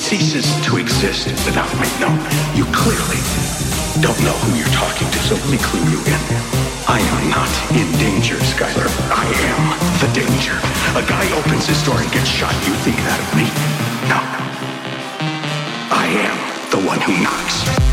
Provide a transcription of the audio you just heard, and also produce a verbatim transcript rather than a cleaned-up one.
ceases to exist without me. No, you clearly don't know who you're talking to, so let me clue you in. I am not in danger, Skylar. I am the danger. A guy opens his door and gets shot. You think that of me? No. I am the one who knocks.